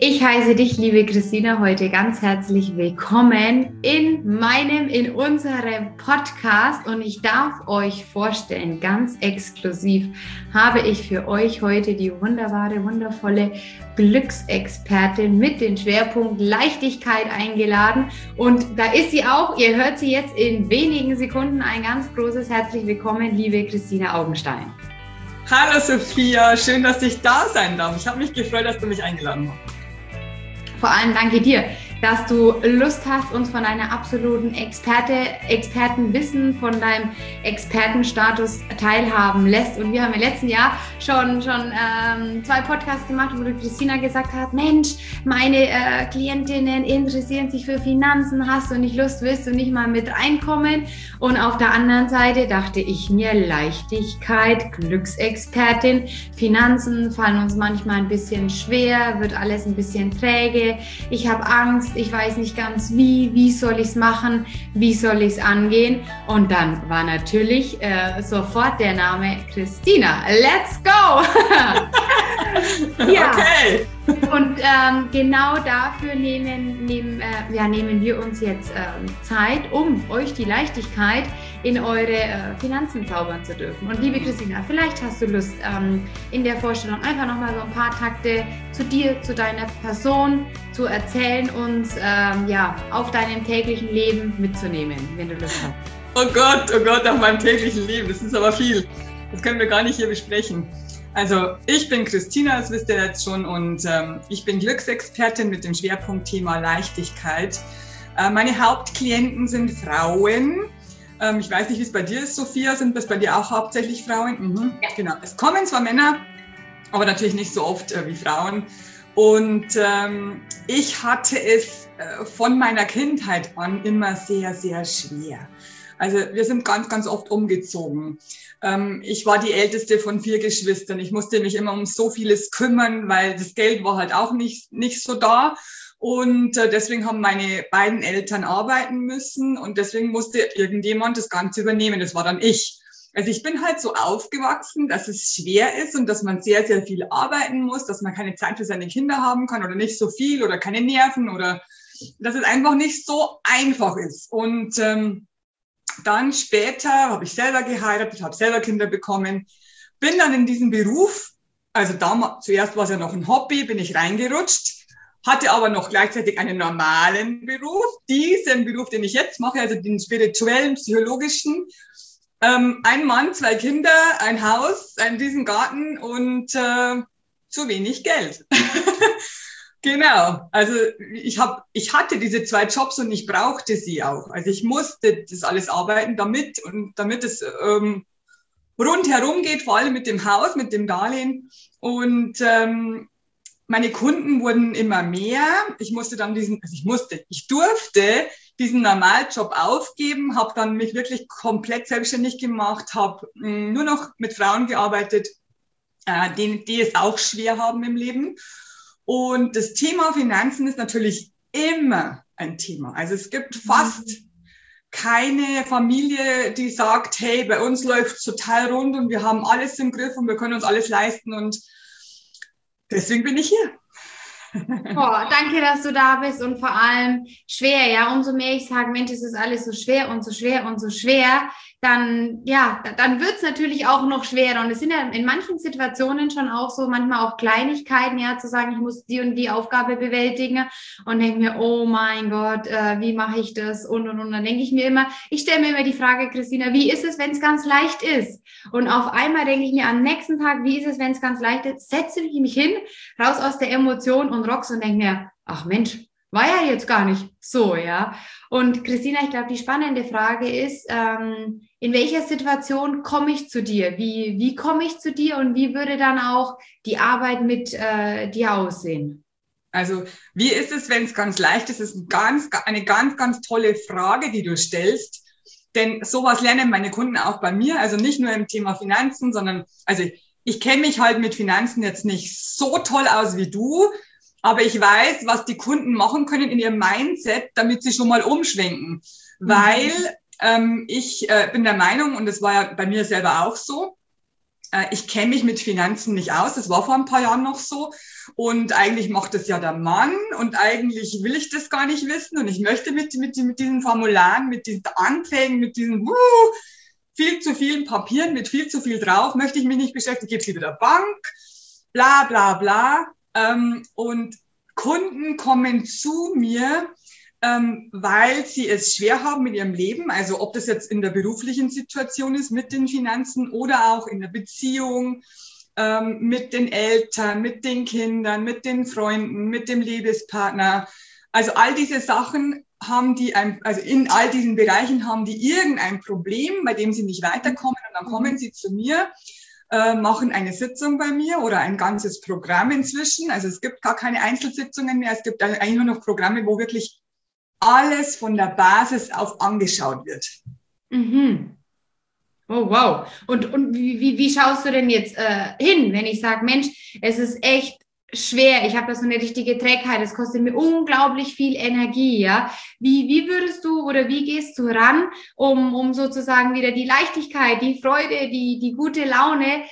Ich heiße dich, liebe Christina, heute ganz herzlich willkommen in unserem Podcast und ich darf euch vorstellen, ganz exklusiv habe ich für euch heute die wunderbare, wundervolle Glücksexpertin mit dem Schwerpunkt Leichtigkeit eingeladen und da ist sie auch, ihr hört sie jetzt in wenigen Sekunden, ein ganz großes herzlich willkommen, liebe Christina Augenstein. Hallo Sophia, schön, dass ich da sein darf. Ich habe mich gefreut, dass du mich eingeladen hast. Vor allem danke dir, dass du Lust hast, uns von deiner absoluten Expertenwissen, von deinem Expertenstatus teilhaben lässt. Und wir haben im letzten Jahr schon 2 Podcasts gemacht, wo du Christina gesagt hast, Mensch, meine Klientinnen interessieren sich für Finanzen, hast du nicht Lust, willst du nicht mal mit reinkommen? Und auf der anderen Seite dachte ich mir, Leichtigkeit, Glücksexpertin, Finanzen fallen uns manchmal ein bisschen schwer, wird alles ein bisschen träge, ich habe Angst, ich weiß nicht ganz wie soll ich es machen, wie soll ich es angehen und dann war natürlich sofort der Name Christina. Let's go! Ja. Okay. Und genau dafür nehmen wir uns jetzt Zeit, um euch die Leichtigkeit in eure Finanzen zaubern zu dürfen. Und liebe Christina, vielleicht hast du Lust, in der Vorstellung einfach nochmal so ein paar Takte zu dir, zu deiner Person zu erzählen, uns auf deinem täglichen Leben mitzunehmen, wenn du Lust hast. Oh Gott, auf meinem täglichen Leben, das ist aber viel. Das können wir gar nicht hier besprechen. Also ich bin Christina, das wisst ihr jetzt schon, und ich bin Glücksexpertin mit dem Schwerpunktthema Leichtigkeit. Meine Hauptklienten sind Frauen. Ich weiß nicht, wie es bei dir ist, Sophia. Sind das bei dir auch hauptsächlich Frauen? Mhm. Ja. Genau. Es kommen zwar Männer, aber natürlich nicht so oft wie Frauen. Und ich hatte es von meiner Kindheit an immer sehr, sehr schwer. Also wir sind ganz, ganz oft umgezogen. Ich war die älteste von 4 Geschwistern. Ich musste mich immer um so vieles kümmern, weil das Geld war halt auch nicht so da. Und deswegen haben meine beiden Eltern arbeiten müssen und deswegen musste irgendjemand das Ganze übernehmen. Das war dann ich. Also ich bin halt so aufgewachsen, dass es schwer ist und dass man sehr, sehr viel arbeiten muss, dass man keine Zeit für seine Kinder haben kann oder nicht so viel oder keine Nerven oder dass es einfach nicht so einfach ist. Und dann später habe ich selber geheiratet, habe selber Kinder bekommen, bin dann in diesen Beruf, also damals, zuerst war es ja noch ein Hobby, bin ich reingerutscht, hatte aber noch gleichzeitig einen normalen Beruf, diesen Beruf, den ich jetzt mache, also den spirituellen, psychologischen, ein Mann, 2 Kinder, ein Haus, einen riesen Garten und zu wenig Geld. Genau, also ich hatte diese 2 Jobs und ich brauchte sie auch. Also ich musste das alles arbeiten, damit es rundherum geht, vor allem mit dem Haus, mit dem Darlehen. Und meine Kunden wurden immer mehr. Ich durfte diesen Normaljob aufgeben, habe dann mich wirklich komplett selbstständig gemacht, habe nur noch mit Frauen gearbeitet, die es auch schwer haben im Leben. Und das Thema Finanzen ist natürlich immer ein Thema. Also es gibt fast keine Familie, die sagt, hey, bei uns läuft es total rund und wir haben alles im Griff und wir können uns alles leisten und deswegen bin ich hier. Oh, danke, dass du da bist und vor allem schwer, ja, umso mehr ich sage, Mensch, es ist alles so schwer und so schwer und so schwer, dann wird es natürlich auch noch schwerer und es sind ja in manchen Situationen schon auch so manchmal auch Kleinigkeiten, ja, zu sagen, ich muss die und die Aufgabe bewältigen und denke mir, oh mein Gott, wie mache ich das und dann denke ich mir immer, ich stelle mir immer die Frage, Christina, wie ist es, wenn es ganz leicht ist? Und auf einmal denke ich mir am nächsten Tag, wie ist es, wenn es ganz leicht ist, setze ich mich hin, raus aus der Emotion und rock's und denke mir, ach Mensch, war ja jetzt gar nicht so, ja. Und Christina, ich glaube, die spannende Frage ist, in welcher Situation komme ich zu dir? Wie komme ich zu dir und wie würde dann auch die Arbeit mit dir aussehen? Also, wie ist es, wenn es ganz leicht ist? Das ist eine ganz, ganz tolle Frage, die du stellst. Denn sowas lernen meine Kunden auch bei mir. Also nicht nur im Thema Finanzen, sondern, also ich kenne mich halt mit Finanzen jetzt nicht so toll aus wie du. Aber ich weiß, was die Kunden machen können in ihrem Mindset, damit sie schon mal umschwenken. Weil ich bin der Meinung, und das war ja bei mir selber auch so, ich kenne mich mit Finanzen nicht aus. Das war vor ein paar Jahren noch so. Und eigentlich macht das ja der Mann. Und eigentlich will ich das gar nicht wissen. Und ich möchte mit diesen Formularen, mit diesen Anträgen, mit diesen viel zu vielen Papieren, mit viel zu viel drauf, möchte ich mich nicht beschäftigen. Ich gebe sie wieder der Bank, bla bla bla. Und Kunden kommen zu mir, weil sie es schwer haben mit ihrem Leben, also ob das jetzt in der beruflichen Situation ist mit den Finanzen oder auch in der Beziehung, mit den Eltern, mit den Kindern, mit den Freunden, mit dem Lebenspartner. Also all diese Sachen haben die, also in all diesen Bereichen haben die irgendein Problem, bei dem sie nicht weiterkommen, und dann kommen sie zu mir, machen eine Sitzung bei mir oder ein ganzes Programm inzwischen. Also es gibt gar keine Einzelsitzungen mehr, es gibt eigentlich nur noch Programme, wo wirklich alles von der Basis auf angeschaut wird. Mhm. Oh, wow. Und wie schaust du denn jetzt hin, wenn ich sage, Mensch, es ist echt schwer, ich habe da so eine richtige Trägheit, es kostet mir unglaublich viel Energie, ja? Wie würdest du oder wie gehst du ran, um sozusagen wieder die Leichtigkeit, die Freude, die gute Laune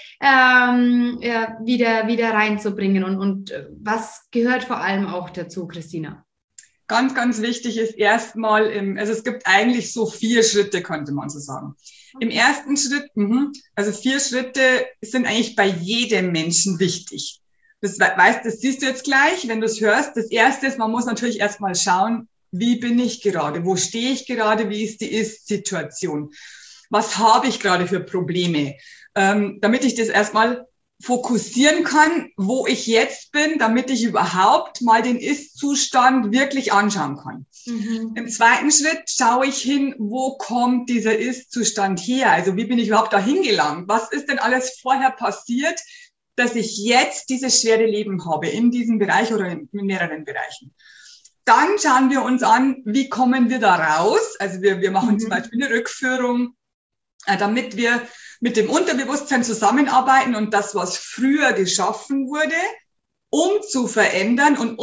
wieder reinzubringen? Und was gehört vor allem auch dazu, Christina? Ganz, ganz wichtig ist erstmal, also es gibt eigentlich so 4 Schritte, könnte man so sagen. Im ersten Schritt, also 4 Schritte sind eigentlich bei jedem Menschen wichtig. Das siehst du jetzt gleich, wenn du es hörst. Das erste ist, man muss natürlich erstmal schauen, wie bin ich gerade? Wo stehe ich gerade? Wie ist die Ist-Situation? Was habe ich gerade für Probleme? Damit ich das erstmal fokussieren kann, wo ich jetzt bin, damit ich überhaupt mal den Ist-Zustand wirklich anschauen kann. Mhm. Im zweiten Schritt schaue ich hin, wo kommt dieser Ist-Zustand her? Also wie bin ich überhaupt dahin gelangt? Was ist denn alles vorher passiert, dass ich jetzt dieses schwere Leben habe in diesem Bereich oder in mehreren Bereichen? Dann schauen wir uns an, wie kommen wir da raus? Also wir machen zum Beispiel eine Rückführung, damit wir mit dem Unterbewusstsein zusammenarbeiten und das, was früher geschaffen wurde, zu verändern und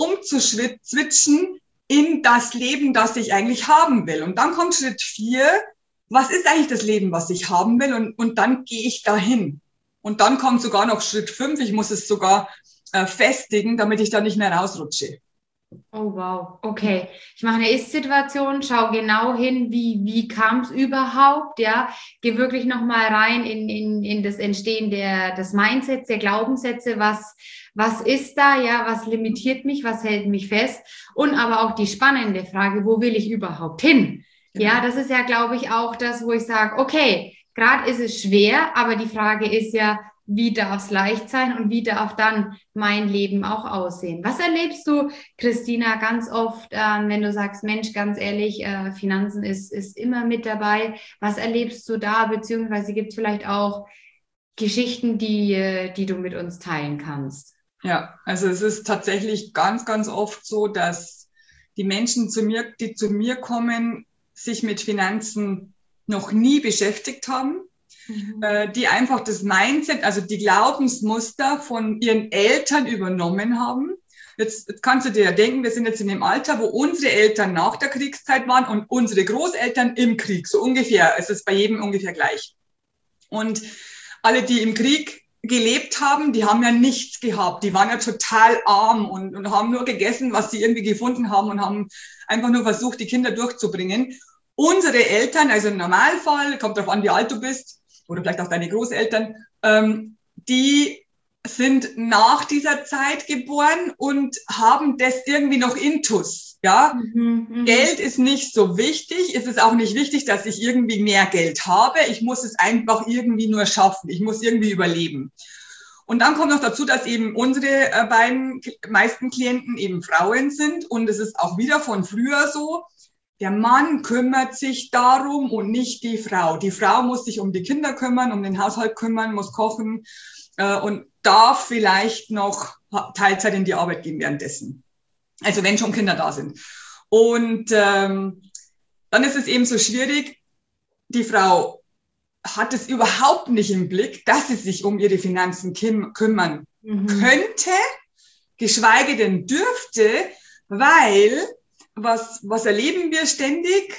switchen in das Leben, das ich eigentlich haben will. Und dann kommt Schritt 4, was ist eigentlich das Leben, was ich haben will? Und dann gehe ich dahin. Und dann kommt sogar noch Schritt 5, ich muss es sogar festigen, damit ich da nicht mehr rausrutsche. Oh, wow. Okay. Ich mache eine Ist-Situation, schaue genau hin, wie kam es überhaupt, ja. Gehe wirklich nochmal rein in das Entstehen des Mindsets, der Glaubenssätze, was ist da, ja, was limitiert mich, was hält mich fest, und aber auch die spannende Frage, wo will ich überhaupt hin? Genau. Ja, das ist ja, glaube ich, auch das, wo ich sage, okay, gerade ist es schwer, aber die Frage ist ja, wie darf es leicht sein und wie darf dann mein Leben auch aussehen? Was erlebst du, Christina, ganz oft, wenn du sagst, Mensch, ganz ehrlich, Finanzen ist immer mit dabei. Was erlebst du da? Beziehungsweise gibt es vielleicht auch Geschichten, die du mit uns teilen kannst? Ja, also es ist tatsächlich ganz, ganz oft so, dass die Menschen, die zu mir kommen, sich mit Finanzen noch nie beschäftigt haben. Die einfach das Mindset, also die Glaubensmuster von ihren Eltern übernommen haben. Jetzt kannst du dir ja denken, wir sind jetzt in dem Alter, wo unsere Eltern nach der Kriegszeit waren und unsere Großeltern im Krieg, so ungefähr. Es ist bei jedem ungefähr gleich. Und alle, die im Krieg gelebt haben, die haben ja nichts gehabt. Die waren ja total arm und haben nur gegessen, was sie irgendwie gefunden haben, und haben einfach nur versucht, die Kinder durchzubringen. Unsere Eltern, also im Normalfall, kommt darauf an, wie alt du bist, oder vielleicht auch deine Großeltern, die sind nach dieser Zeit geboren und haben das irgendwie noch intus. Ja? Geld ist nicht so wichtig. Es ist auch nicht wichtig, dass ich irgendwie mehr Geld habe. Ich muss es einfach irgendwie nur schaffen. Ich muss irgendwie überleben. Und dann kommt noch dazu, dass eben unsere meisten Klienten eben Frauen sind. Und es ist auch wieder von früher so, der Mann kümmert sich darum und nicht die Frau. Die Frau muss sich um die Kinder kümmern, um den Haushalt kümmern, muss kochen und darf vielleicht noch Teilzeit in die Arbeit gehen währenddessen. Also wenn schon Kinder da sind. Und dann ist es eben so schwierig, die Frau hat es überhaupt nicht im Blick, dass sie sich um ihre Finanzen kümmern könnte, geschweige denn dürfte, weil was erleben wir ständig?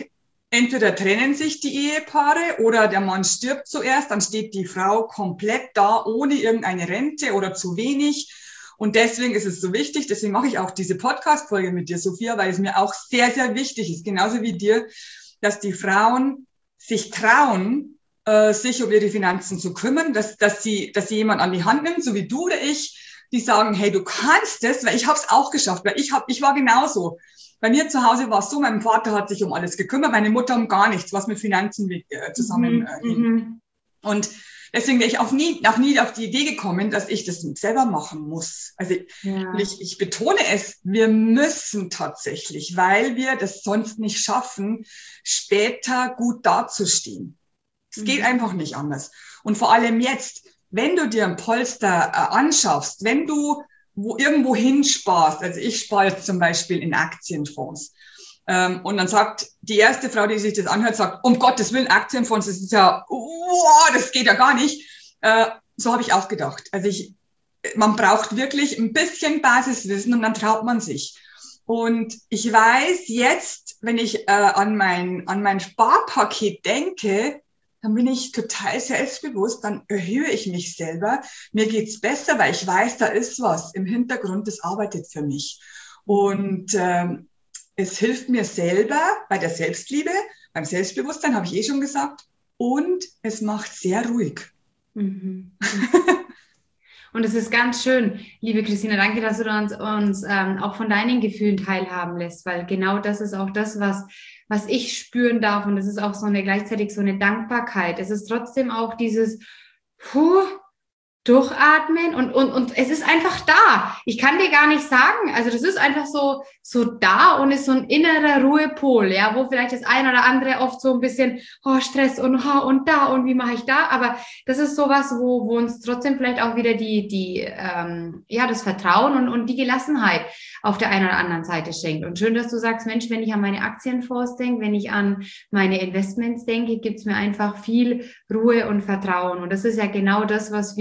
entweder trennen sich die Ehepaare oder der Mann stirbt zuerst, dann steht die Frau komplett da ohne irgendeine Rente oder zu wenig. Und deswegen ist es so wichtig, deswegen mache ich auch diese Podcast-Folge mit dir, Sophia, weil es mir auch sehr, sehr wichtig ist, genauso wie dir, dass die Frauen sich trauen, sich um ihre Finanzen zu kümmern, dass sie jemand an die Hand nimmt, so wie du oder ich, die sagen, hey, du kannst es, weil ich habe es auch geschafft, weil ich war genauso. Bei mir zu Hause war es so, mein Vater hat sich um alles gekümmert, meine Mutter um gar nichts, was mit Finanzen zusammenhing. Und deswegen wäre ich auch nie auf die Idee gekommen, dass ich das selber machen muss. Also ich betone es, wir müssen tatsächlich, weil wir das sonst nicht schaffen, später gut dazustehen. Es geht einfach nicht anders. Und vor allem jetzt, wenn du dir ein Polster anschaffst, wenn du irgendwo hinsparst, also ich spare jetzt zum Beispiel in Aktienfonds, und dann sagt die erste Frau, die sich das anhört, sagt, um Gottes Willen, Aktienfonds, das ist ja, das geht ja gar nicht. So habe ich auch gedacht. Also man braucht wirklich ein bisschen Basiswissen und dann traut man sich. Und ich weiß jetzt, wenn ich an mein Sparpaket denke, dann bin ich total selbstbewusst, dann erhöhe ich mich selber. Mir geht's besser, weil ich weiß, da ist was im Hintergrund, das arbeitet für mich. Und es hilft mir selber bei der Selbstliebe, beim Selbstbewusstsein, habe ich schon gesagt. Und es macht sehr ruhig. Mhm. Und es ist ganz schön, liebe Christina, danke, dass du uns auch von deinen Gefühlen teilhaben lässt, weil genau das ist auch das, was ich spüren darf. Und es ist auch gleichzeitig so eine Dankbarkeit. Es ist trotzdem auch dieses Durchatmen und es ist einfach da. Ich kann dir gar nicht sagen, also das ist einfach so da und ist so ein innerer Ruhepol, ja, wo vielleicht das ein oder andere oft so ein bisschen Stress und da und wie mache ich da, aber das ist sowas, wo uns trotzdem vielleicht auch wieder das Vertrauen und die Gelassenheit auf der einen oder anderen Seite schenkt. Und schön, dass du sagst, Mensch, wenn ich an meine Aktienfonds denke, wenn ich an meine Investments denke, gibt es mir einfach viel Ruhe und Vertrauen. Und das ist ja genau das, was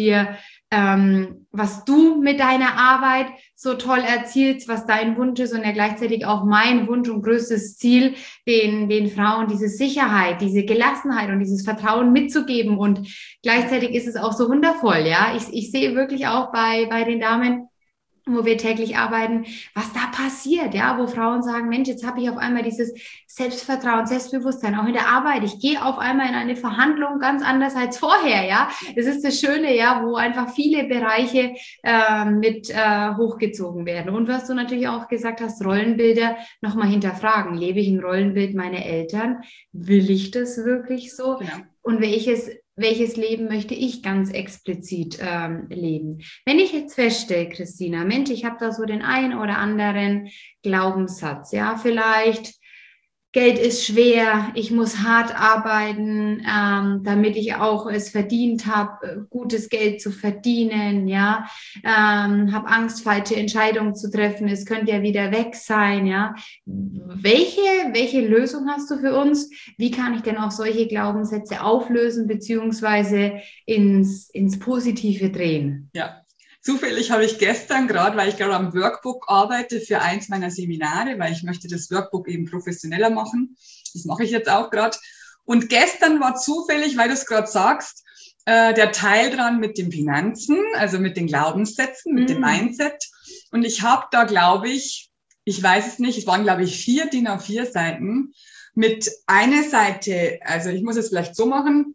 du mit deiner Arbeit so toll erzielst, was dein Wunsch ist und ja gleichzeitig auch mein Wunsch und größtes Ziel, den Frauen diese Sicherheit, diese Gelassenheit und dieses Vertrauen mitzugeben. Und gleichzeitig ist es auch so wundervoll, ja. Ich sehe wirklich auch bei den Damen, wo wir täglich arbeiten, was da passiert, ja, wo Frauen sagen, Mensch, jetzt habe ich auf einmal dieses Selbstvertrauen, Selbstbewusstsein, auch in der Arbeit. Ich gehe auf einmal in eine Verhandlung ganz anders als vorher, ja. Das ist das Schöne, ja, wo einfach viele Bereiche mit hochgezogen werden. Und was du natürlich auch gesagt hast, Rollenbilder nochmal hinterfragen. Lebe ich ein Rollenbild meiner Eltern? Will ich das wirklich so? Genau. Und welches Leben möchte ich ganz explizit leben? Wenn ich jetzt feststelle, Christina, Mensch, ich habe da so den einen oder anderen Glaubenssatz, ja, vielleicht Geld ist schwer, ich muss hart arbeiten, damit ich auch es verdient habe, gutes Geld zu verdienen, ja, habe Angst, falsche Entscheidungen zu treffen, es könnte ja wieder weg sein, ja. Welche Lösung hast du für uns? Wie kann ich denn auch solche Glaubenssätze auflösen beziehungsweise ins Positive drehen? Ja. Zufällig habe ich gestern gerade, weil ich gerade am Workbook arbeite für eins meiner Seminare, weil ich möchte das Workbook eben professioneller machen. Das mache ich jetzt auch gerade. Und gestern war zufällig, weil du es gerade sagst, der Teil dran mit den Finanzen, also mit den Glaubenssätzen, mit dem Mindset. Und ich habe da, glaube ich weiß es nicht, es waren, glaube ich, 4 DIN A4 Seiten mit einer Seite, also ich muss es vielleicht so machen,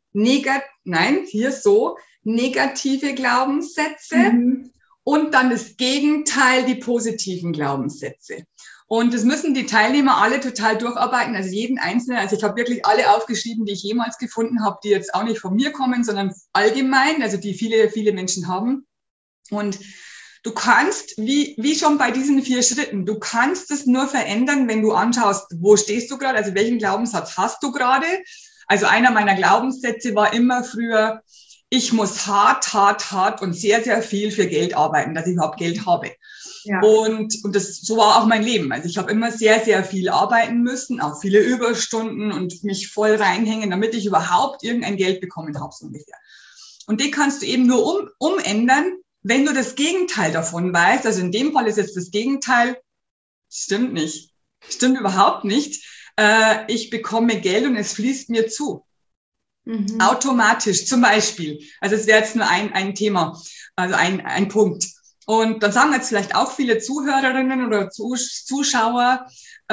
negative Glaubenssätze und dann das Gegenteil, die positiven Glaubenssätze. Und das müssen die Teilnehmer alle total durcharbeiten, also jeden Einzelnen. Also ich habe wirklich alle aufgeschrieben, die ich jemals gefunden habe, die jetzt auch nicht von mir kommen, sondern allgemein, also die viele, viele Menschen haben. Und du kannst, wie schon bei diesen 4 Schritten, du kannst es nur verändern, wenn du anschaust, wo stehst du gerade, also welchen Glaubenssatz hast du gerade. Also einer meiner Glaubenssätze war immer früher, ich muss hart und sehr, sehr viel für Geld arbeiten, dass ich überhaupt Geld habe. Ja. Und so war auch mein Leben. Also ich habe immer sehr, sehr viel arbeiten müssen, auch viele Überstunden und mich voll reinhängen, damit ich überhaupt irgendein Geld bekommen habe, so ungefähr. Und den kannst du eben nur umändern, wenn du das Gegenteil davon weißt. Also in dem Fall ist jetzt das Gegenteil, stimmt nicht. Stimmt überhaupt nicht. ich bekomme Geld und es fließt mir zu. Automatisch zum Beispiel. Also es wäre jetzt nur ein Thema, also ein Punkt. Und dann sagen jetzt vielleicht auch viele Zuhörerinnen oder Zuschauer,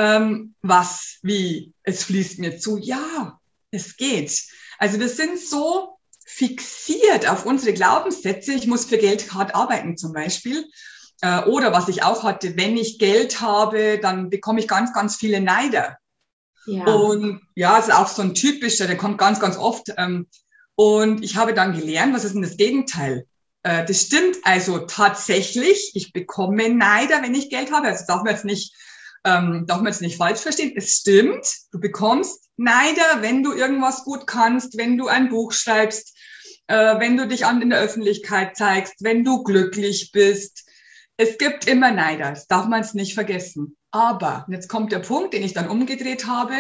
wie, es fließt mir zu. Ja, es geht. Also wir sind so fixiert auf unsere Glaubenssätze. Ich muss für Geld hart arbeiten zum Beispiel. Oder was ich auch hatte, wenn ich Geld habe, dann bekomme ich ganz, ganz viele Neider. Ja. Und ja, es ist auch so ein typischer, der kommt ganz, ganz oft. Und ich habe dann gelernt, was ist denn das Gegenteil? Das stimmt also tatsächlich. Ich bekomme Neider, wenn ich Geld habe. Also darf man jetzt nicht falsch verstehen. Es stimmt. Du bekommst Neider, wenn du irgendwas gut kannst, wenn du ein Buch schreibst, wenn du dich in der Öffentlichkeit zeigst, wenn du glücklich bist. Es gibt immer Neider. Das darf man es nicht vergessen. Aber, und jetzt kommt der Punkt, den ich dann umgedreht habe,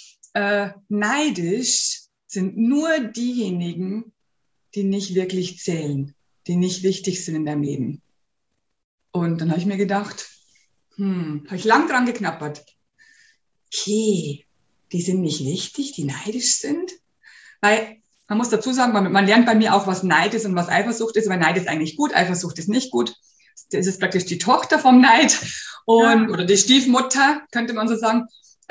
neidisch sind nur diejenigen, die nicht wirklich zählen, die nicht wichtig sind in deinem Leben. Und dann habe ich mir gedacht, habe ich lang dran geknappert. Okay, die sind nicht wichtig, die neidisch sind. Weil man muss dazu sagen, man lernt bei mir auch, was Neid ist und was Eifersucht ist, weil Neid ist eigentlich gut, Eifersucht ist nicht gut. Das ist praktisch die Tochter vom Neid oder die Stiefmutter, könnte man so sagen.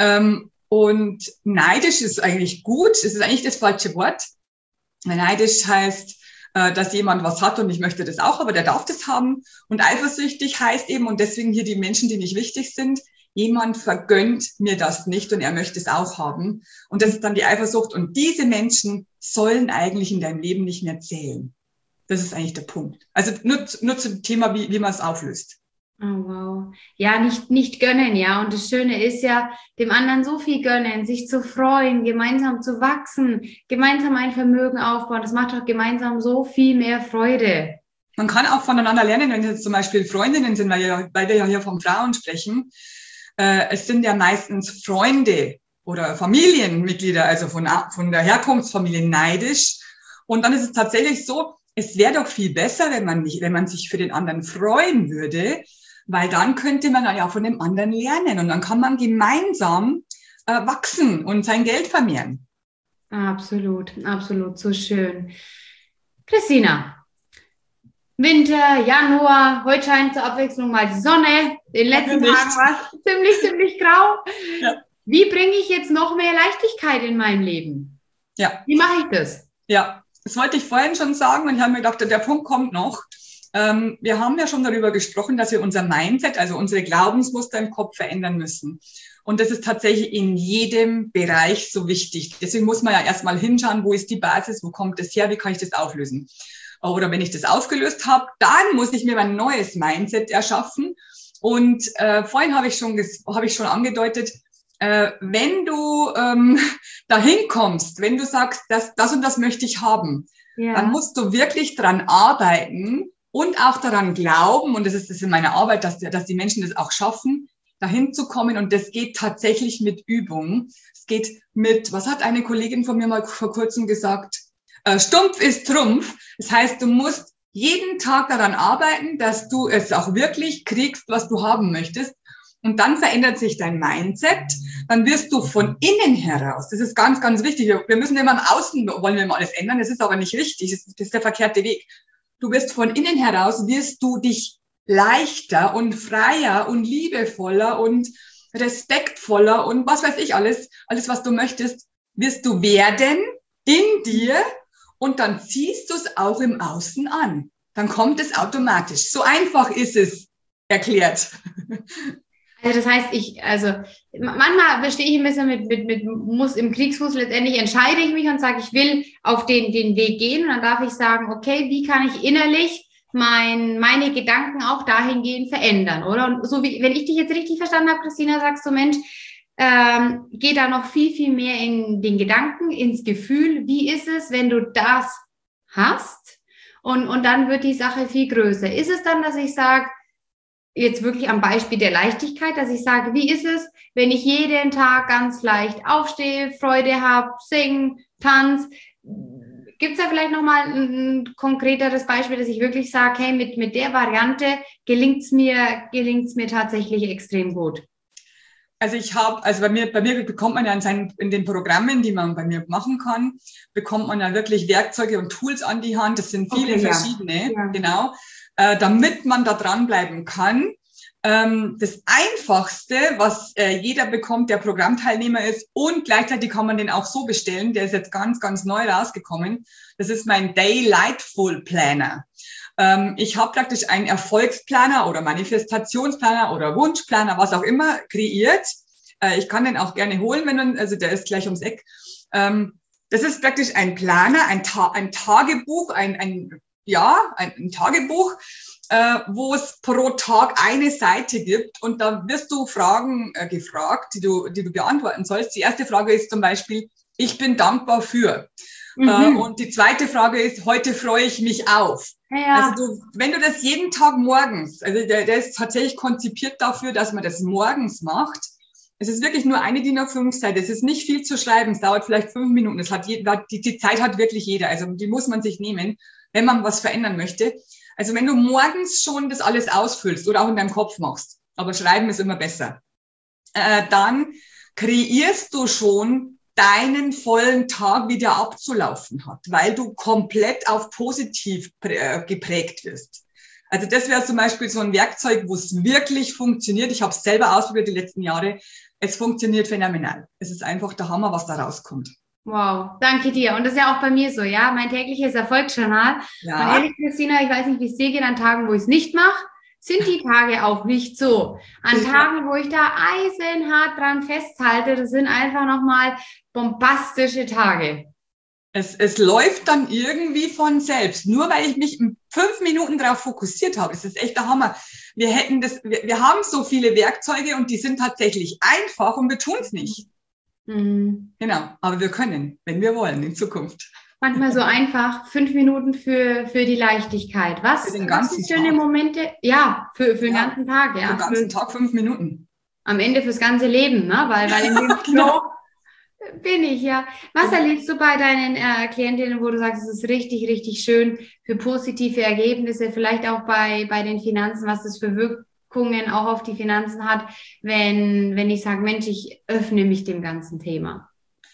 Und neidisch ist eigentlich gut, es ist eigentlich das falsche Wort. Neidisch heißt, dass jemand was hat und ich möchte das auch, aber der darf das haben. Und eifersüchtig heißt eben, und deswegen hier die Menschen, die nicht wichtig sind, jemand vergönnt mir das nicht und er möchte es auch haben. Und das ist dann die Eifersucht. Und diese Menschen sollen eigentlich in deinem Leben nicht mehr zählen. Das ist eigentlich der Punkt. Also nur zum Thema, wie man es auflöst. Oh, wow. Ja, nicht gönnen, ja. Und das Schöne ist ja, dem anderen so viel gönnen, sich zu freuen, gemeinsam zu wachsen, gemeinsam ein Vermögen aufbauen. Das macht doch gemeinsam so viel mehr Freude. Man kann auch voneinander lernen, wenn jetzt zum Beispiel Freundinnen sind, weil wir ja hier von Frauen sprechen. Es sind ja meistens Freunde oder Familienmitglieder, also von der Herkunftsfamilie neidisch. Und dann ist es tatsächlich so, es wäre doch viel besser, wenn man sich für den anderen freuen würde, weil dann könnte man ja von dem anderen lernen und dann kann man gemeinsam wachsen und sein Geld vermehren. Absolut, absolut, so schön. Christina, Winter, Januar, heute scheint zur Abwechslung mal die Sonne. In den letzten Tagen war es ziemlich grau. Ja. Wie bringe ich jetzt noch mehr Leichtigkeit in mein Leben? Ja. Wie mache ich das? Ja, das wollte ich vorhin schon sagen und ich habe mir gedacht, der Punkt kommt noch. Wir haben ja schon darüber gesprochen, dass wir unser Mindset, also unsere Glaubensmuster im Kopf verändern müssen. Und das ist tatsächlich in jedem Bereich so wichtig. Deswegen muss man ja erstmal hinschauen, wo ist die Basis, wo kommt das her, wie kann ich das auflösen? Oder wenn ich das aufgelöst habe, dann muss ich mir mein neues Mindset erschaffen. Und vorhin habe ich schon angedeutet, wenn du dahin kommst, wenn du sagst, das und das möchte ich haben, dann musst du wirklich dran arbeiten und auch daran glauben, und das ist in meiner Arbeit, dass die Menschen das auch schaffen, dahin zu kommen. Und das geht tatsächlich mit Übung. Es geht was hat eine Kollegin von mir mal vor kurzem gesagt? Stumpf ist Trumpf. Das heißt, du musst jeden Tag daran arbeiten, dass du es auch wirklich kriegst, was du haben möchtest. Und dann verändert sich dein Mindset. Dann wirst du von innen heraus, das ist ganz, ganz wichtig. Wir müssen immer im Außen, wollen wir immer alles ändern. Das ist aber nicht richtig. Das ist der verkehrte Weg. Du wirst von innen heraus, wirst du dich leichter und freier und liebevoller und respektvoller und was weiß ich alles, was du möchtest, wirst du werden in dir und dann ziehst du es auch im Außen an. Dann kommt es automatisch. So einfach ist es erklärt. Also das heißt, manchmal stehe ich ein bisschen muss im Kriegsfuß, letztendlich entscheide ich mich und sage, ich will auf den Weg gehen und dann darf ich sagen, okay, wie kann ich innerlich meine Gedanken auch dahingehend verändern, oder? Und so wie, wenn ich dich jetzt richtig verstanden habe, Christina, sagst du, Mensch, geh da noch viel, viel mehr in den Gedanken, ins Gefühl, wie ist es, wenn du das hast und dann wird die Sache viel größer. Ist es dann, dass ich sage, jetzt wirklich am Beispiel der Leichtigkeit, dass ich sage, wie ist es, wenn ich jeden Tag ganz leicht aufstehe, Freude habe, sing, tanz? Gibt es da vielleicht nochmal ein konkreteres Beispiel, dass ich wirklich sage, hey, mit der Variante gelingt's mir tatsächlich extrem gut? Also bei mir bekommt man ja in den Programmen, die man bei mir machen kann, bekommt man ja wirklich Werkzeuge und Tools an die Hand. Das sind viele verschiedene, genau, damit man da dranbleiben kann. Das Einfachste, was jeder bekommt, der Programmteilnehmer ist, und gleichzeitig kann man den auch so bestellen, der ist jetzt ganz, ganz neu rausgekommen. Das ist mein Daylightful Planner. Ich habe praktisch einen Erfolgsplaner oder Manifestationsplaner oder Wunschplaner, was auch immer, kreiert. Ich kann den auch gerne holen, also der ist gleich ums Eck. Das ist praktisch ein Planer, ein Tagebuch, ein Tagebuch, wo es pro Tag eine Seite gibt, und da wirst du Fragen gefragt, die du beantworten sollst. Die erste Frage ist zum Beispiel: Ich bin dankbar für. Und die zweite Frage ist: Heute freue ich mich auf. Ja. Also wenn du das jeden Tag morgens, also der ist tatsächlich konzipiert dafür, dass man das morgens macht. Es ist wirklich nur eine DIN A5-Seite. Es ist nicht viel zu schreiben. Es dauert vielleicht 5 Minuten. Die Zeit hat wirklich jeder. Also die muss man sich nehmen, wenn man was verändern möchte. Also wenn du morgens schon das alles ausfüllst oder auch in deinem Kopf machst, aber schreiben ist immer besser, dann kreierst du schon deinen vollen Tag, wie der abzulaufen hat, weil du komplett auf positiv geprägt wirst. Also das wäre zum Beispiel so ein Werkzeug, wo es wirklich funktioniert. Ich habe es selber ausprobiert die letzten Jahre. Es funktioniert phänomenal. Es ist einfach der Hammer, was da rauskommt. Wow, danke dir. Und das ist ja auch bei mir so, ja, mein tägliches Erfolgsjournal. Ja. Und ehrlich, Christina, ich weiß nicht, wie es dir geht, an Tagen, wo ich es nicht mache, sind die Tage auch nicht so. An Tagen, wo ich da eisenhart dran festhalte, das sind einfach nochmal bombastische Tage. Es läuft dann irgendwie von selbst, nur weil ich mich 5 Minuten darauf fokussiert habe. Das ist echt der Hammer. Wir haben so viele Werkzeuge und die sind tatsächlich einfach und wir tun es nicht. Mhm. Genau, aber wir können, wenn wir wollen, in Zukunft. Manchmal so einfach, 5 Minuten für die Leichtigkeit. Was? Für den ganzen Tag. Schöne Momente, ja, für den ganzen Tag. Ja. Für den ganzen Tag 5 Minuten. Am Ende fürs ganze Leben, ne? Weil in dem Flow bin ich, ja. Was erlebst du bei deinen Klientinnen, wo du sagst, es ist richtig, richtig schön für positive Ergebnisse, vielleicht auch bei den Finanzen, was das für Wirkungen auch auf die Finanzen hat, wenn ich sage, Mensch, ich öffne mich dem ganzen Thema?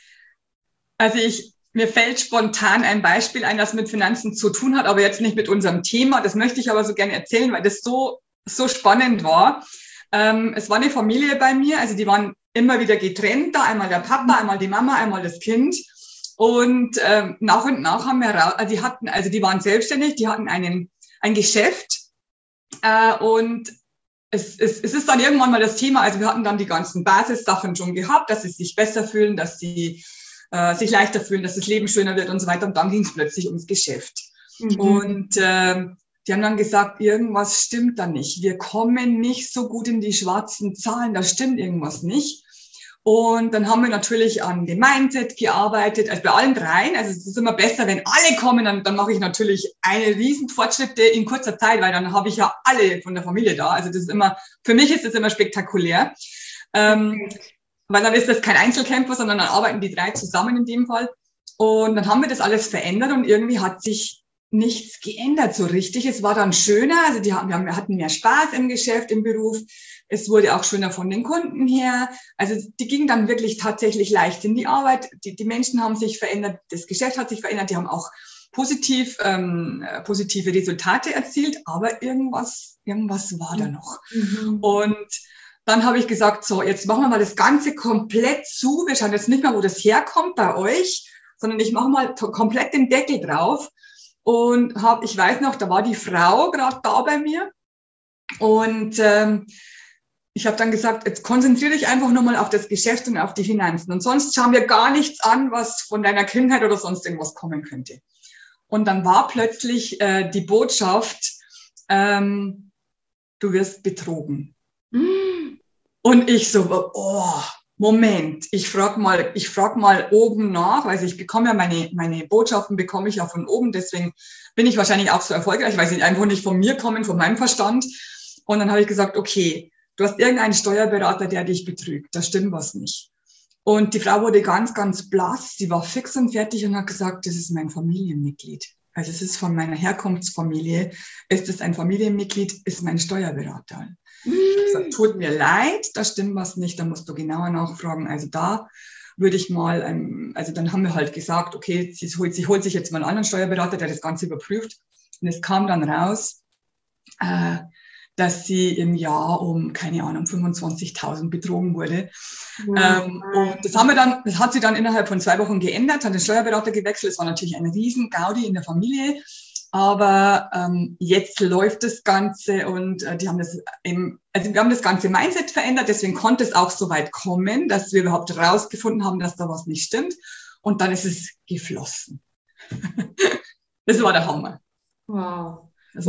Also mir fällt spontan ein Beispiel ein, das mit Finanzen zu tun hat, aber jetzt nicht mit unserem Thema. Das möchte ich aber so gerne erzählen, weil das so spannend war. Es war eine Familie bei mir, also die waren immer wieder getrennt, da einmal der Papa, einmal die Mama, einmal das Kind. Und nach und nach haben wir, die waren selbstständig, die hatten ein Geschäft. Und es ist dann irgendwann mal das Thema, also wir hatten dann die ganzen Basissachen schon gehabt, dass sie sich besser fühlen, dass sie sich leichter fühlen, dass das Leben schöner wird und so weiter. Und dann ging es plötzlich ums Geschäft. Mhm. Und die haben dann gesagt, irgendwas stimmt da nicht. Wir kommen nicht so gut in die schwarzen Zahlen, da stimmt irgendwas nicht. Und dann haben wir natürlich an dem Mindset gearbeitet, also bei allen dreien. Also es ist immer besser, wenn alle kommen, dann mache ich natürlich eine riesen Fortschritte in kurzer Zeit, weil dann habe ich ja alle von der Familie da. Also das ist immer, für mich ist das immer spektakulär. Weil dann ist das kein Einzelkämpfer, sondern dann arbeiten die 3 zusammen in dem Fall. Und dann haben wir das alles verändert und irgendwie hat sich nichts geändert so richtig. Es war dann schöner, also wir hatten mehr Spaß im Geschäft, im Beruf. Es wurde auch schöner von den Kunden her. Also die gingen dann wirklich tatsächlich leicht in die Arbeit. Die Menschen haben sich verändert, das Geschäft hat sich verändert, die haben auch positive Resultate erzielt, aber irgendwas war da noch. Mhm. Und dann habe ich gesagt, so, jetzt machen wir mal das Ganze komplett zu. Wir schauen jetzt nicht mehr, wo das herkommt bei euch, sondern ich mache mal komplett den Deckel drauf. Und ich weiß noch, da war die Frau gerade da bei mir. Und ich habe dann gesagt, jetzt konzentriere dich einfach nur mal auf das Geschäft und auf die Finanzen. Und sonst schauen wir gar nichts an, was von deiner Kindheit oder sonst irgendwas kommen könnte. Und dann war plötzlich die Botschaft, du wirst betrogen. Und ich so, Moment, ich frag mal oben nach, weil ich bekomme ja meine Botschaften bekomme ich ja von oben, deswegen bin ich wahrscheinlich auch so erfolgreich, weil sie einfach nicht von mir kommen, von meinem Verstand. Und dann habe ich gesagt, okay, du hast irgendeinen Steuerberater, der dich betrügt, da stimmt was nicht. Und die Frau wurde ganz, ganz blass, sie war fix und fertig und hat gesagt, das ist mein Familienmitglied. Also es ist von meiner Herkunftsfamilie, ist es ein Familienmitglied, ist mein Steuerberater. Das tut mir leid, da stimmt was nicht, da musst du genauer nachfragen. Also da würde ich mal, also dann haben wir halt gesagt, okay, sie holt sich jetzt mal einen anderen Steuerberater, der das Ganze überprüft. Und es kam dann raus, dass sie im Jahr um, keine Ahnung, 25.000 betrogen wurde. Und das hat sie dann innerhalb von 2 Wochen geändert, hat den Steuerberater gewechselt. Es war natürlich ein riesen Gaudi in der Familie. Aber jetzt läuft das Ganze und wir haben das ganze Mindset verändert, deswegen konnte es auch so weit kommen, dass wir überhaupt rausgefunden haben, dass da was nicht stimmt. Und dann ist es geflossen. Das war der Hammer. Wow.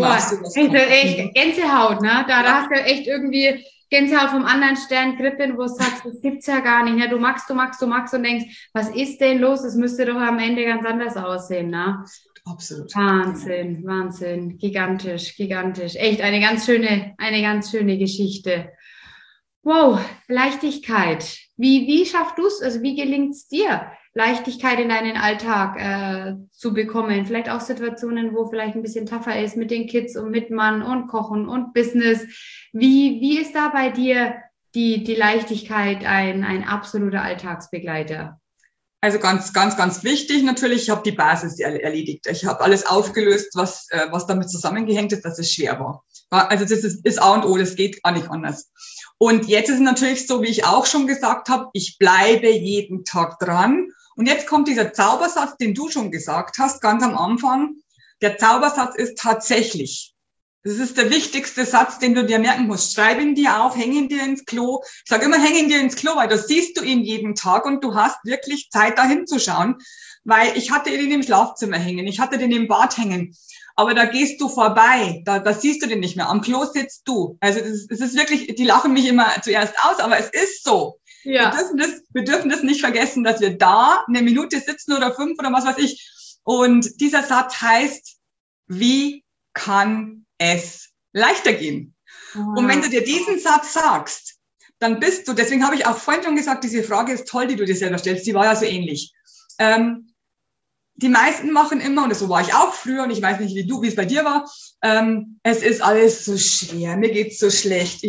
Echt Gänsehaut, ne? Da hast du echt irgendwie Gänsehaut vom anderen Stern Krippen, wo du sagst, das gibt's ja gar nicht. Ne? Du magst und denkst, was ist denn los? Es müsste doch am Ende ganz anders aussehen, ne? Absolut. Wahnsinn. Gigantisch. Echt eine ganz schöne Geschichte. Wow, Leichtigkeit. Wie schaffst du es, also wie gelingt es dir, Leichtigkeit in deinen Alltag zu bekommen? Vielleicht auch Situationen, wo vielleicht ein bisschen tougher ist mit den Kids und mit Mann und Kochen und Business. Wie ist da bei dir die Leichtigkeit ein absoluter Alltagsbegleiter? Also ganz wichtig natürlich, ich habe die Basis erledigt. Ich habe alles aufgelöst, was damit zusammengehängt ist, dass es schwer war. Also das ist A und O, das geht gar nicht anders. Und jetzt ist es natürlich so, wie ich auch schon gesagt habe, ich bleibe jeden Tag dran. Und jetzt kommt dieser Zaubersatz, den du schon gesagt hast, ganz am Anfang. Der Zaubersatz ist tatsächlich. Das ist der wichtigste Satz, den du dir merken musst. Schreib ihn dir auf, häng ihn dir ins Klo. Ich sage immer, häng ihn dir ins Klo, weil da siehst du ihn jeden Tag und du hast wirklich Zeit, da hinzuschauen. Weil ich hatte den im Schlafzimmer hängen, ich hatte den im Bad hängen. Aber da gehst du vorbei, da siehst du den nicht mehr. Am Klo sitzt du. Also es ist wirklich, die lachen mich immer zuerst aus, aber es ist so. Ja. Wir dürfen das nicht vergessen, dass wir da 1 Minute sitzen oder 5 oder was weiß ich. Und dieser Satz heißt, wie kann es leichter gehen? Und wenn du dir diesen Satz sagst, dann bist du, deswegen habe ich auch vorhin schon gesagt, diese Frage ist toll, die du dir selber stellst, die war ja so ähnlich. Die meisten machen immer, und so war ich auch früher, und ich weiß nicht, wie es bei dir war, es ist alles so schwer, mir geht's so schlecht,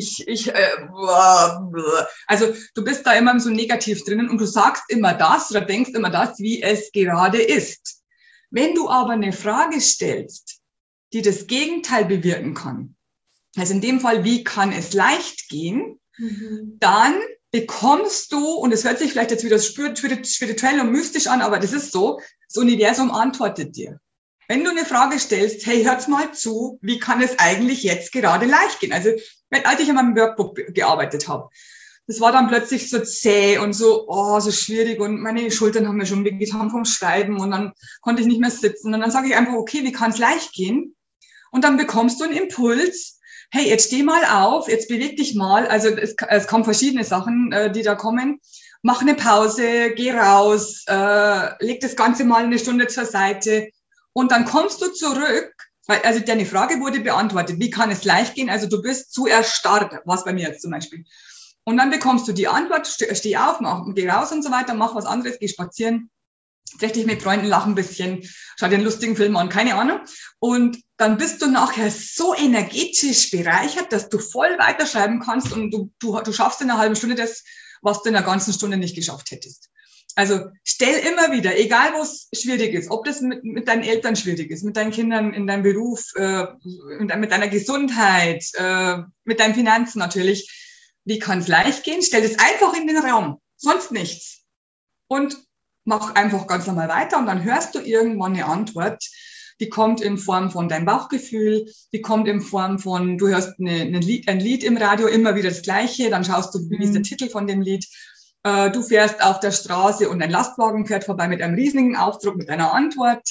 also du bist da immer so negativ drinnen und du sagst immer das oder denkst immer das, wie es gerade ist. Wenn du aber eine Frage stellst, die das Gegenteil bewirken kann, also in dem Fall, wie kann es leicht gehen, dann bekommst du, und es hört sich vielleicht jetzt wieder spirituell und mystisch an, aber das ist so, das Universum antwortet dir. Wenn du eine Frage stellst, hey, hört's mal zu, wie kann es eigentlich jetzt gerade leicht gehen? Also, als ich an meinem Workbook gearbeitet habe, das war dann plötzlich so zäh und so, so schwierig und meine Schultern haben mir schon wehgetan vom Schreiben und dann konnte ich nicht mehr sitzen und dann sage ich einfach, okay, wie kann es leicht gehen? Und dann bekommst du einen Impuls, hey, jetzt steh mal auf, jetzt beweg dich mal. Also es kommen verschiedene Sachen, die da kommen. Mach eine Pause, geh raus, leg das Ganze mal 1 Stunde zur Seite und dann kommst du zurück, weil also deine Frage wurde beantwortet, wie kann es leicht gehen? Also du bist zu erstarrt, was bei mir jetzt zum Beispiel. Und dann bekommst du die Antwort, steh auf, geh raus und so weiter, mach was anderes, geh spazieren, treff dich mit Freunden, lach ein bisschen, schau dir einen lustigen Film an, keine Ahnung. Und dann bist du nachher so energetisch bereichert, dass du voll weiterschreiben kannst und du schaffst in einer halben Stunde das, was du in einer ganzen Stunde nicht geschafft hättest. Also stell immer wieder, egal wo es schwierig ist, ob das mit deinen Eltern schwierig ist, mit deinen Kindern, in deinem Beruf, mit deiner Gesundheit, mit deinen Finanzen natürlich, wie kann es leicht gehen? Stell das einfach in den Raum, sonst nichts. Und mach einfach ganz normal weiter und dann hörst du irgendwann eine Antwort, die kommt in Form von deinem Bauchgefühl, die kommt in Form von, du hörst ein Lied im Radio, immer wieder das Gleiche, dann schaust du, wie ist der Titel von dem Lied. Du fährst auf der Straße und ein Lastwagen fährt vorbei mit einem riesigen Aufdruck, mit einer Antwort.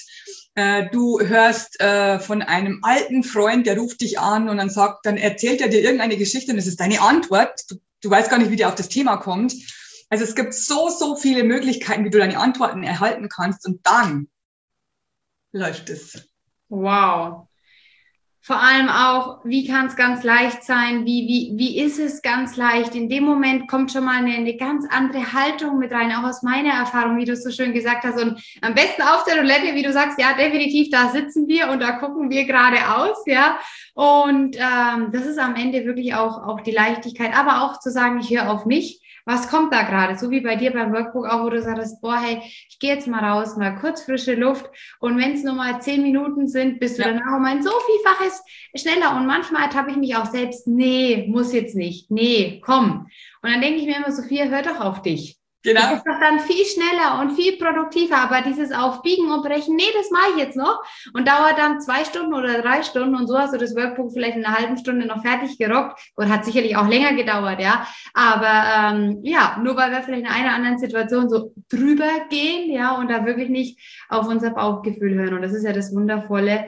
Du hörst von einem alten Freund, der ruft dich an und dann erzählt er dir irgendeine Geschichte und das ist deine Antwort. Du weißt gar nicht, wie der auf das Thema kommt. Also es gibt so viele Möglichkeiten, wie du deine Antworten erhalten kannst und dann läuft es. Wow. vor allem auch, wie kann es ganz leicht sein? Wie ist es ganz leicht? In dem Moment kommt schon mal eine ganz andere Haltung mit rein, auch aus meiner Erfahrung, wie du es so schön gesagt hast. Und am besten auf der Roulette, wie du sagst, ja, definitiv, da sitzen wir und da gucken wir geradeaus, ja. Und das ist am Ende wirklich auch die Leichtigkeit, aber auch zu sagen, ich höre auf mich. Was kommt da gerade? So wie bei dir beim Workbook auch, wo du sagst, boah, hey, ich gehe jetzt mal raus, mal kurz frische Luft. Und wenn es nur mal 10 Minuten sind, bist du danach um ein so vielfaches schneller. Und manchmal ertappe ich mich auch selbst, nee, muss jetzt nicht. Nee, komm. Und dann denke ich mir immer, Sophia, hör doch auf dich. Genau. Das ist doch dann viel schneller und viel produktiver, aber dieses Aufbiegen und Brechen, nee, das mache ich jetzt noch und dauert dann 2 Stunden oder 3 Stunden und so hast du das Workbook vielleicht in einer halben Stunde noch fertig gerockt und hat sicherlich auch länger gedauert, ja, aber nur weil wir vielleicht in einer anderen Situation so drüber gehen, ja, und da wirklich nicht auf unser Bauchgefühl hören und das ist ja das Wundervolle,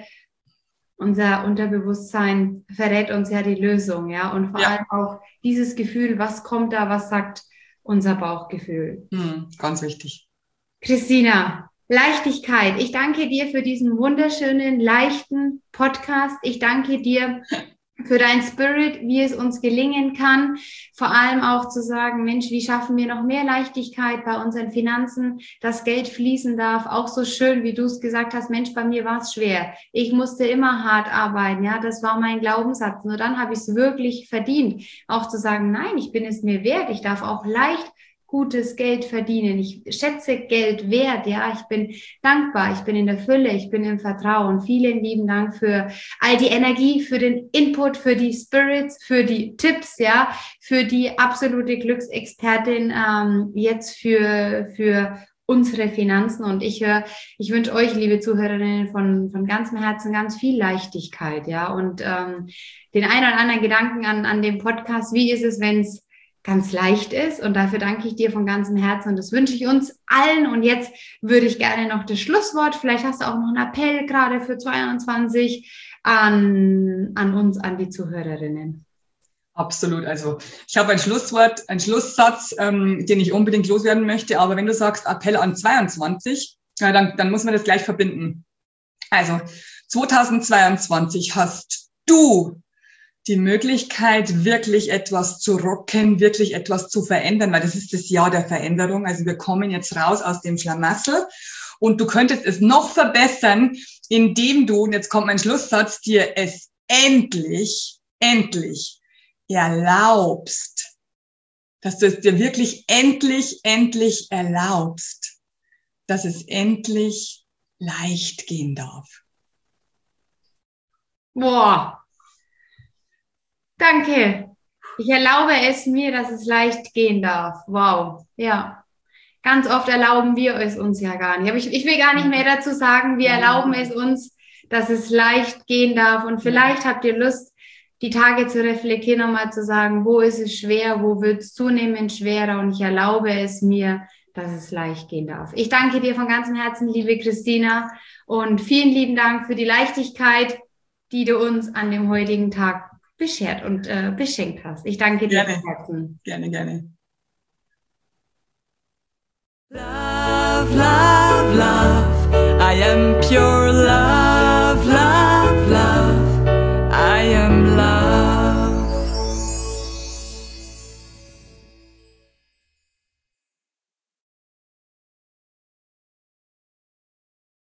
unser Unterbewusstsein verrät uns ja die Lösung, ja, und vor allem auch dieses Gefühl, was kommt da, was sagt unser Bauchgefühl. Ganz wichtig. Christina, Leichtigkeit. Ich danke dir für diesen wunderschönen, leichten Podcast. Ich danke dir für dein Spirit, wie es uns gelingen kann. Vor allem auch zu sagen, Mensch, wie schaffen wir noch mehr Leichtigkeit bei unseren Finanzen, dass Geld fließen darf. Auch so schön, wie du es gesagt hast, Mensch, bei mir war es schwer. Ich musste immer hart arbeiten. Ja, das war mein Glaubenssatz. Nur dann habe ich es wirklich verdient. Auch zu sagen, nein, ich bin es mir wert. Ich darf auch leicht gutes Geld verdienen. Ich schätze Geld wert, ja. Ich bin dankbar, ich bin in der Fülle, ich bin im Vertrauen. Vielen lieben Dank für all die Energie, für den Input, für die Spirits, für die Tipps, ja, für die absolute Glücksexpertin jetzt für unsere Finanzen. Und ich wünsche euch, liebe Zuhörerinnen, von ganzem Herzen ganz viel Leichtigkeit, ja. Und den einen oder anderen Gedanken an dem Podcast, wie ist es, wenn es ganz leicht ist und dafür danke ich dir von ganzem Herzen und das wünsche ich uns allen und jetzt würde ich gerne noch das Schlusswort, vielleicht hast du auch noch einen Appell gerade für 22 an uns, an die Zuhörerinnen. Absolut, also ich habe ein Schlusswort, einen Schlusssatz, den ich unbedingt loswerden möchte, aber wenn du sagst Appell an 22, dann muss man das gleich verbinden. Also 2022 hast du die Möglichkeit, wirklich etwas zu rocken, wirklich etwas zu verändern, weil das ist das Jahr der Veränderung. Also wir kommen jetzt raus aus dem Schlamassel und du könntest es noch verbessern, indem du, und jetzt kommt mein Schlusssatz, dir es endlich erlaubst, dass du es dir wirklich endlich erlaubst, dass es endlich leicht gehen darf. Boah. Danke. Ich erlaube es mir, dass es leicht gehen darf. Wow. Ja. Ganz oft erlauben wir es uns ja gar nicht. Aber ich will gar nicht mehr dazu sagen, wir erlauben es uns, dass es leicht gehen darf. Und vielleicht habt ihr Lust, die Tage zu reflektieren, nochmal zu sagen, wo ist es schwer, wo wird es zunehmend schwerer und ich erlaube es mir, dass es leicht gehen darf. Ich danke dir von ganzem Herzen, liebe Christina, und vielen lieben Dank für die Leichtigkeit, die du uns an dem heutigen Tag beschert und beschenkt hast. Ich danke dir von Herzen. Gerne. Love, love, love, I am pure